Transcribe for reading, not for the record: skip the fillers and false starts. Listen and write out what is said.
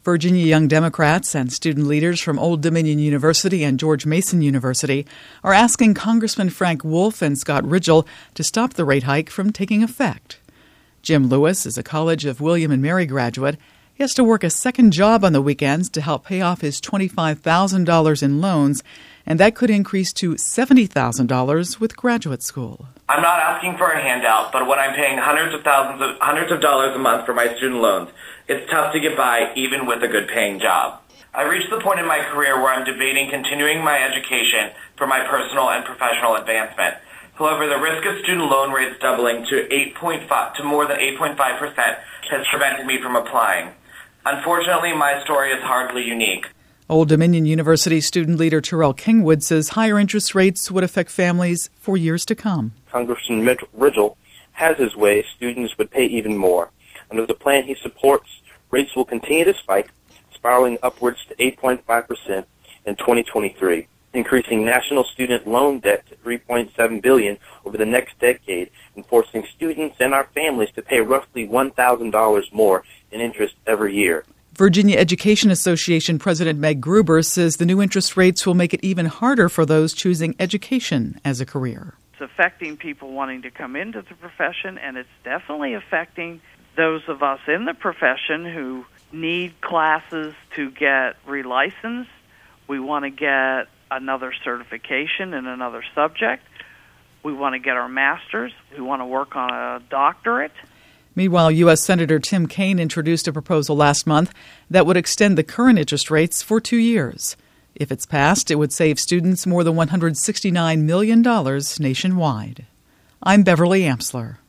Virginia Young Democrats and student leaders from Old Dominion University and George Mason University are asking Congressman Frank Wolf and Scott Ridgell to stop the rate hike from taking effect. Jim Lewis is a College of William and Mary graduate. He has to work a second job on the weekends to help pay off his $25,000 in loans, and that could increase to $70,000 with graduate school. I'm not asking for a handout, but when I'm paying hundreds of dollars a month for my student loans, it's tough to get by even with a good paying job. I reached the point in my career where I'm debating continuing my education for my personal and professional advancement. However, the risk of student loan rates doubling to more than 8.5% has prevented me from applying. Unfortunately, my story is hardly unique. Old Dominion University student leader Terrell Kingwood says higher interest rates would affect families for years to come. Congressman Ridgell has his way, students would pay even more. Under the plan he supports, rates will continue to spike, spiraling upwards to 8.5% in 2023, increasing national student loan debt to $3.7 billion over the next decade, and forcing students and our families to pay roughly $1,000 more in interest every year. Virginia Education Association President Meg Gruber says the new interest rates will make it even harder for those choosing education as a career. It's affecting people wanting to come into the profession, and it's definitely affecting those of us in the profession who need classes to get relicensed. We want to get another certification in another subject. We want to get our master's. We want to work on a doctorate. Meanwhile, U.S. Senator Tim Kaine introduced a proposal last month that would extend the current interest rates for 2 years. If it's passed, it would save students more than $169 million nationwide. I'm Beverly Amsler.